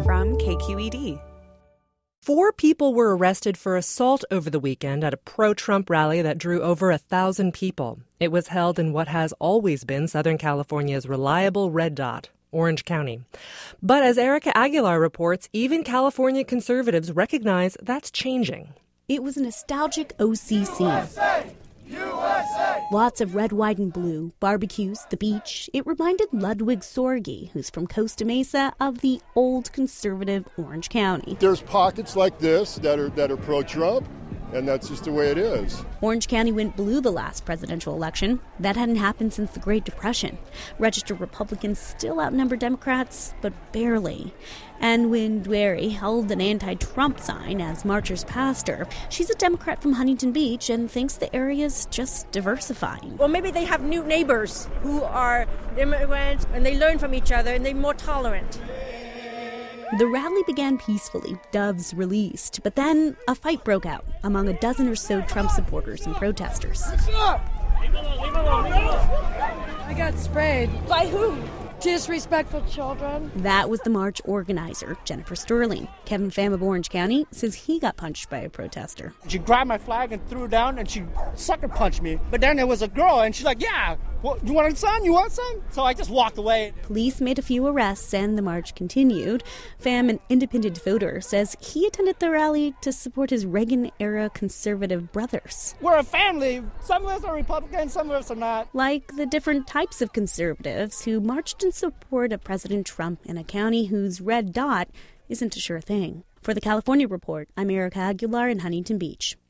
from KQED. 4 people were arrested for assault over the weekend at a pro-Trump rally that drew over 1,000 people. It was held in what has always been Southern California's reliable red dot, Orange County. But as Erica Aguilar reports, even California conservatives recognize that's changing. It was a nostalgic OC scene. USA! USA! Lots of red, white, and blue, barbecues, the beach. It reminded Ludwig Sorge, who's from Costa Mesa, of the old conservative Orange County. There's pockets like this that are pro-Trump, and that's just the way it is. Orange County went blue the last presidential election. That hadn't happened since the Great Depression. Registered Republicans still outnumber Democrats, but barely. And when Dwyer held an anti-Trump sign as marchers passed her, she's a Democrat from Huntington Beach and thinks the area's just diversifying. Well, maybe they have new neighbors who are immigrants, and they learn from each other, and they're more tolerant. The rally began peacefully, doves released, but then a fight broke out among a dozen or so Trump supporters and protesters. I got sprayed. By who? Disrespectful children. That was the march organizer, Jennifer Sterling. Kevin Pham of Orange County says he got punched by a protester. She grabbed my flag and threw it down, and she sucker punched me. But then there was a girl, and she's like, yeah, well, you want some? You want some? So I just walked away. Police made a few arrests, and the march continued. Pham, an independent voter, says he attended the rally to support his Reagan-era conservative brothers. We're a family. Some of us are Republicans, some of us are not. Like the different types of conservatives who marched in support of President Trump in a county whose red dot isn't a sure thing. For the California Report, I'm Erica Aguilar in Huntington Beach.